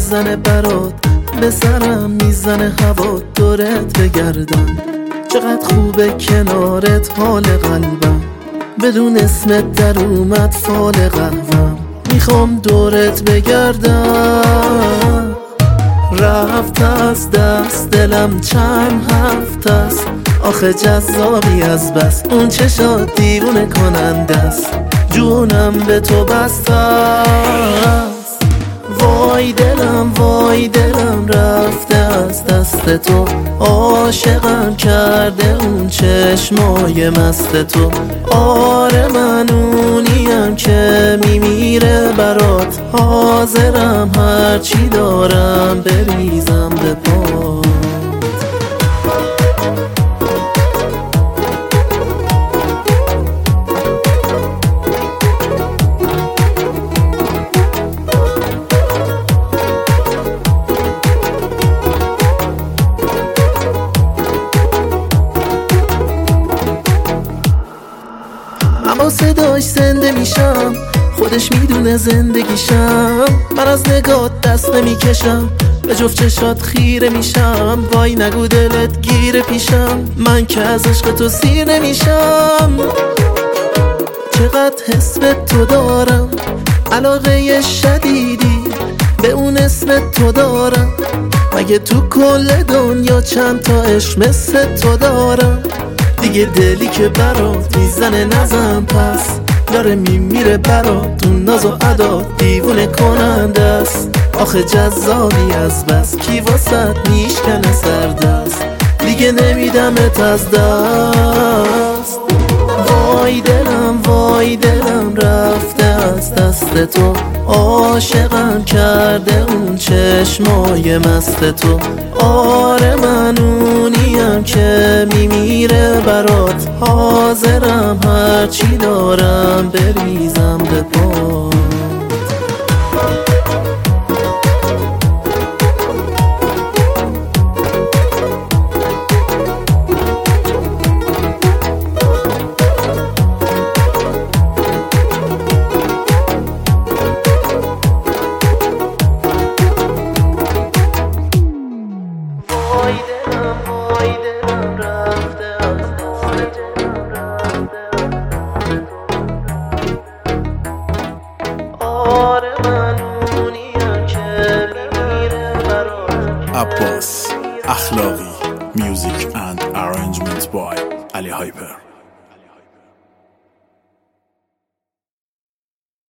میزنه برات، به سرم میزنه هوا دورت بگردم. چقدر خوبه کنارت حال قلبم، بدون اسمت در اومد فال قهوم. میخوام دورت بگردم، رفت از دست دلم چند هفته است. آخه جذابی از بس، اون چشات دیوونه کننده است. جونم به تو بسته است. وای دلم رفته از دست تو. عاشقم کرده اون چشمای مست تو. آره من اونیم که میمیره برات، حاضرم هرچی دارم بریزم به پات. اما صداش زنده میشم، خودش میدونه زندگیشم. من از نگات دست نمیکشم، به جفت چشات خیره میشم. وای نگو دلت گیره پیشم، من که از عشق تو سیر نمیشم. چقدر حس به تو دارم، علاقه شدیدی به اون اسم تو دارم. مگه تو کل دنیا چند تا عشق مثل تو دارم؟ دیگه دلی که برات میزنه نزن پس، داره میمیره برات اون ناز و ادا دیوونه کننده است. آخه جذابی از بس، کی واسط میشکنه سردست، دیگه نمیدمت از دست. وای دلم رفته از دست تو. عاشقم کرده اون چشمای مست تو. آره من اونیم که میمیره برات، حاضرم هرچی دارم بریزم به پات. وای دلم رفته از دست تو. آره من اونیم که میمیره برات. عباس اخلاقی. Music and arrangement by Ali Hyper.